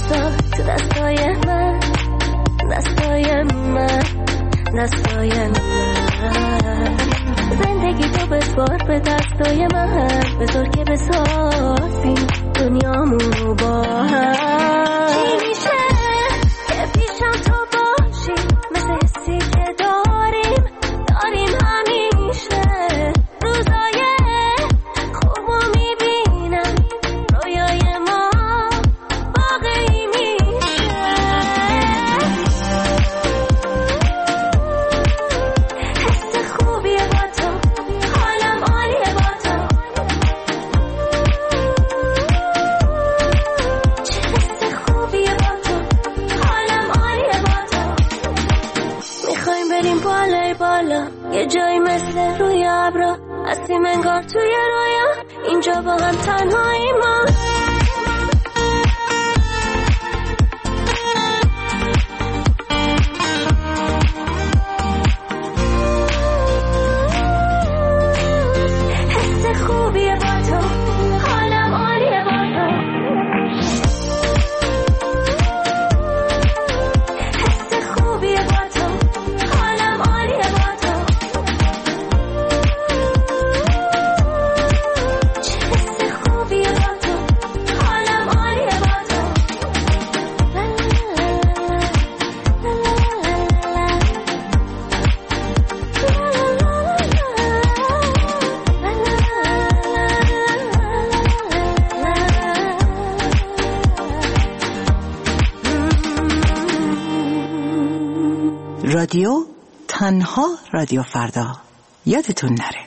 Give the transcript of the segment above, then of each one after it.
دستا تو دستای من، دستای من، دستای من. زندگی تو بسپار به دستای من، بذار که بسازیم دنیامونو با هم. چی میشه که پیشم تو باشی، مثل حسی که داریم همیشه. روزای خوبو میبینم، رویای ما واقعی میشه. حس خوبیه با تو، حالم عالیه با تو. چه حس خوبیه با تو، حالم عالیه با تو. میخوایم بریم بالای بالا، یه جایی مثل روی ابرا، هستیم انگار توی رویا، اینجا با هم تنهایی ما. حس خوبیه با تو، حالم عالیه با تو. حس خوبیه با تو، حالم عالیه با تو. چه حس خوبیه با تو، حالم عالیه با تو. رادیو تنها رادیو فردا، یادتون نره.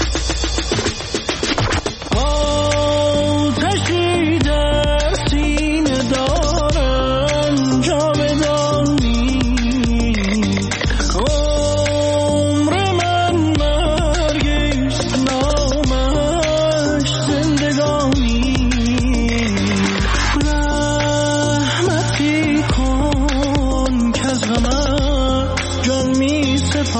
آتشی در سینه دارم جاودانی، عمر من مرگیست نامش زندگانی. رحمتی کن که از غمم جان می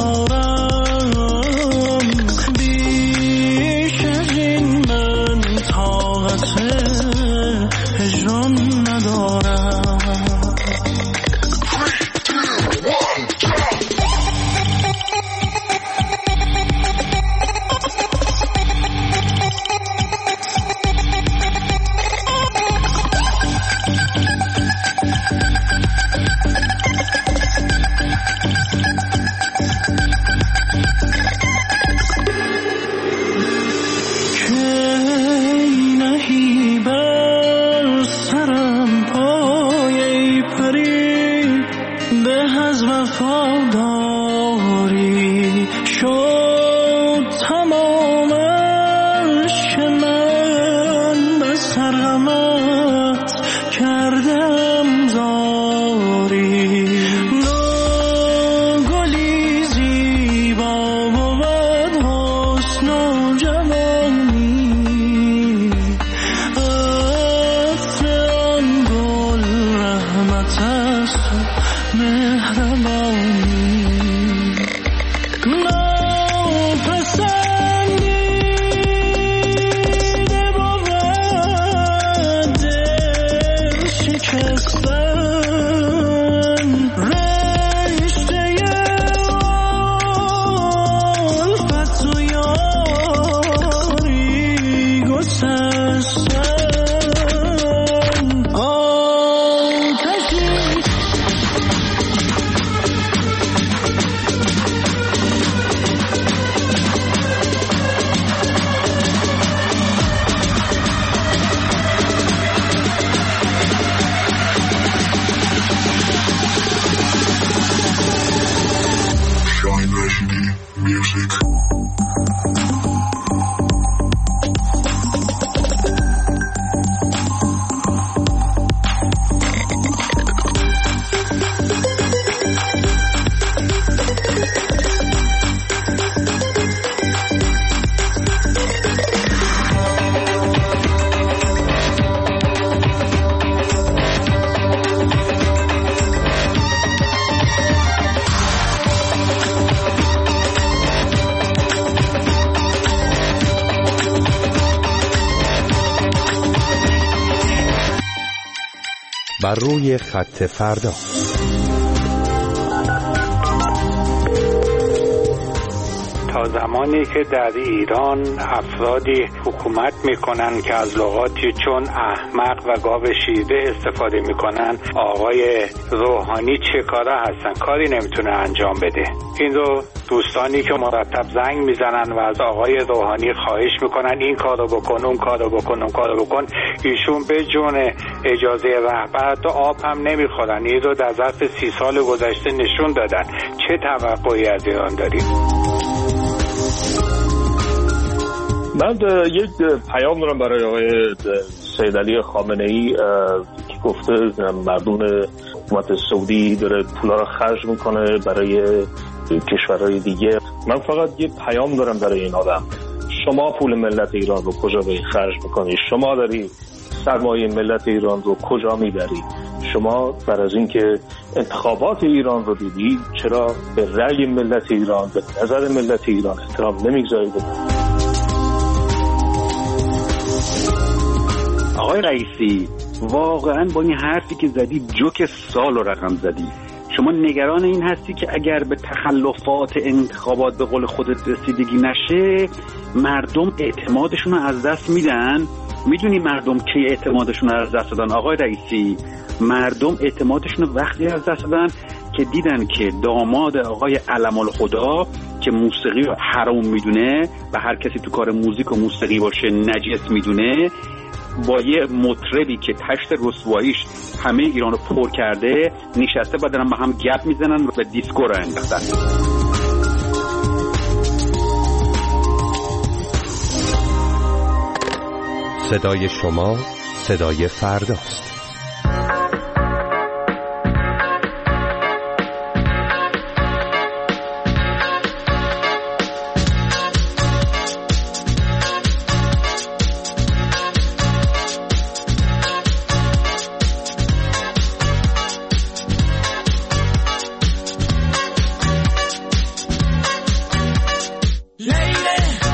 سپارم، بیش از این من طاقت هجران ندارم. کی نهی بر سرم بر روی خط فردا. تا زمانی که در ایران افرادی حکومت میکنن که از لغاتی چون احمق و گاو شیرده استفاده میکنن، آقای روحانی چه کاره هستن؟ کاری نمیتونه انجام بده. این رو دوستانی که مرتب زنگ میزنن و از آقای روحانی خواهش میکنن این کارو بکن، اون کارو بکن، اون کارو بکن، ایشون به جون اجازه رهبر تو آب هم نمیخورن. این رو در ظرف 30 سال گذشته نشون دادن. چه توقعی از ایران داریم؟ من یک پیام دارم برای آقای سید علی خامنه‌ای که گفته مردم حکومت سعودی داره پولا رو خرج میکنه برای کشورهای دیگه. من فقط یک پیام دارم برای این آدم: شما پول ملت ایران رو کجا به خرج میکنی؟ شما داری سرمایه ملت ایران رو کجا میبری؟ شما بر از این که انتخابات ایران رو دیدی، چرا به رأی ملت ایران، به نظر ملت ایران احترام نمیگذارید؟ آقای رئیسی، واقعا با این حرفی که زدی جوک سال رو رقم زدی. شما نگران این هستی که اگر به تخلفات انتخابات به قول خودت رسیدگی نشه مردم اعتمادشون رو از دست میدن. میدونی مردم کی اعتمادشون رو از دست دادن آقای رئیسی؟ مردم اعتمادشون رو وقتی از دست دادن که دیدن که داماد آقای علم‌الخدا که موسیقی رو حرام میدونه و هر کسی تو کار موزیک و موسیقی باشه نجس میدونه، با یه مطربی که تشت رسواییش همه ایرانو پر کرده نشسته و دارن با هم گپ میزنن و به دیسکو رو انداختن. صدای شما صدای فرداست.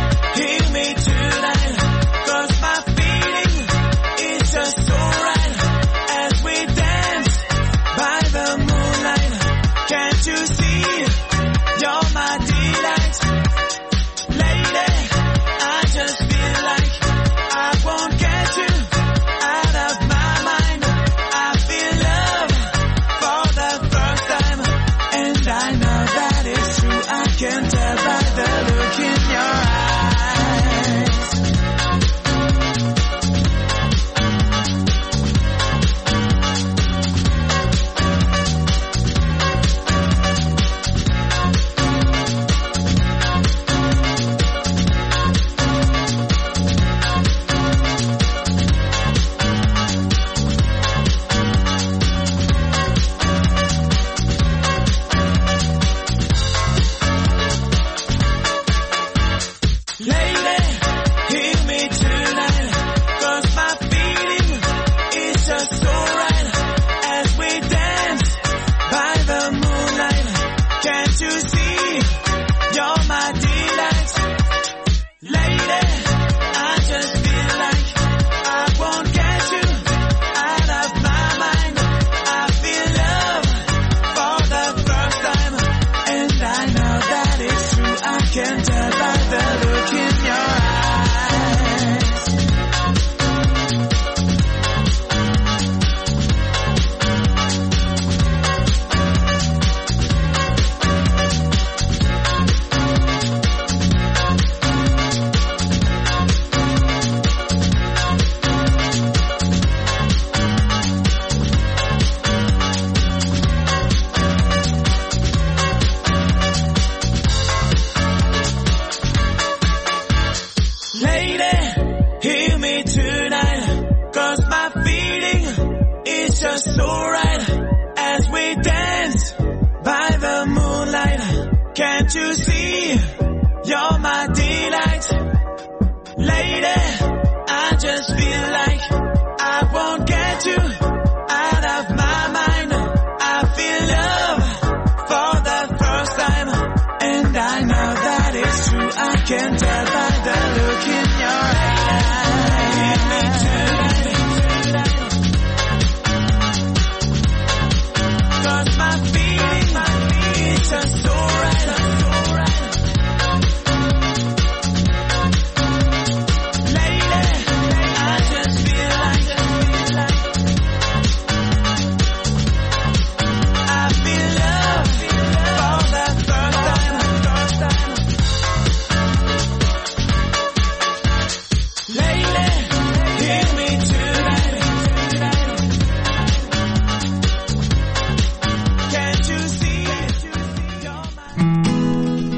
Hear me tonight, 'cause my feeling is just so right.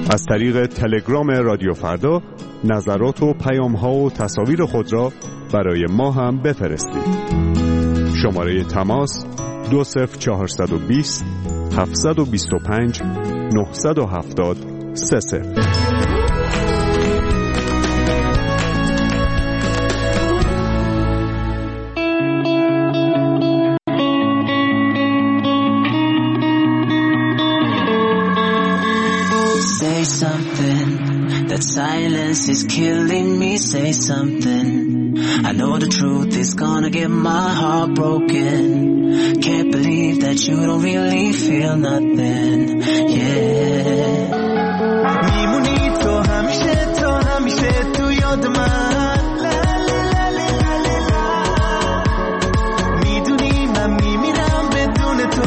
از طریق تلگرام رادیو فردا نظرات و پیام‌ها و تصاویر خود را برای ما هم بفرستید. شماره تماس 20420 725 970 30. Say something, that silence is killing me. Say something, I know the truth is gonna get my heart broken. Can't believe that you don't really feel nothing, yeah. میمونی تو همیشه تو یاد من. میدونی من میمیرم بدون تو.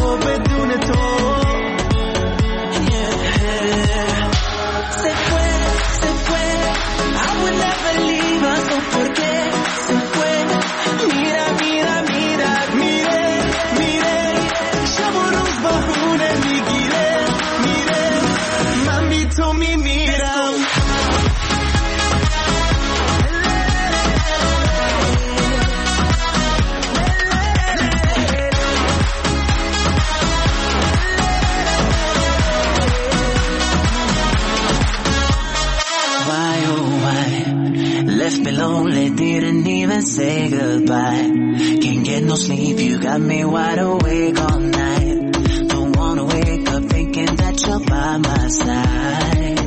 Lonely, didn't even say goodbye. Can't get no sleep, you got me wide awake all night. Don't wanna wake up thinking that you're by my side.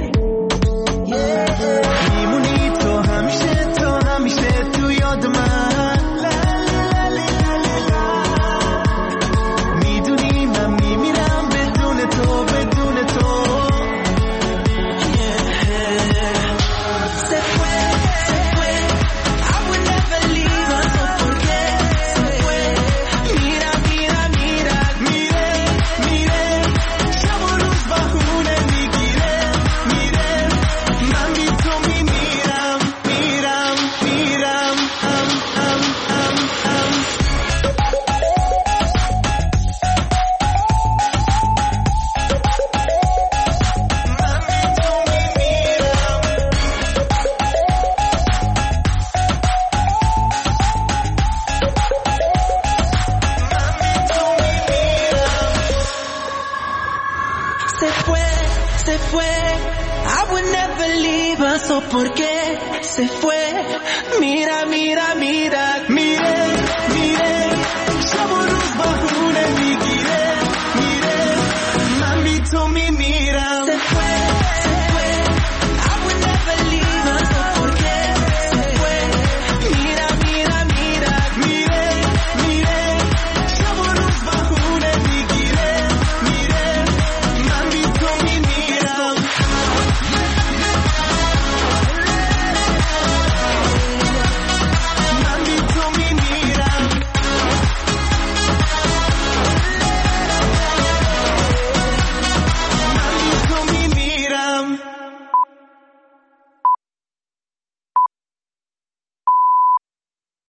میمونی تو همیشه تو یاد من. میدونی من میمیرم بدون تو. Se fue, I would never leave her, so ¿por qué se fue? Mira,